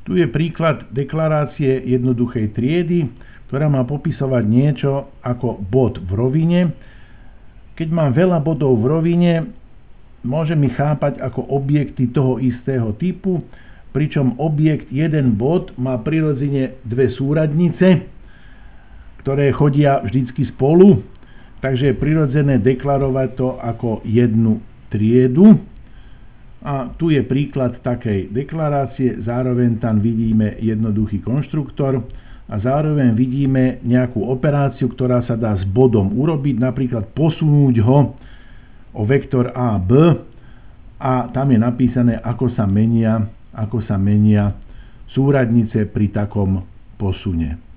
Tu je príklad deklarácie jednoduchej triedy, ktorá má popisovať niečo ako bod v rovine. Keď mám veľa bodov v rovine, môžem ich chápať ako objekty toho istého typu, pričom objekt 1 bod má prirodzene dve súradnice, ktoré chodia vždycky spolu, takže je prirodzené deklarovať to ako jednu triedu. A tu je príklad takej deklarácie, zároveň tam vidíme jednoduchý konštruktor a zároveň vidíme nejakú operáciu, ktorá sa dá s bodom urobiť, napríklad posunúť ho o vektor AB a tam je napísané, ako sa menia súradnice pri takom posune.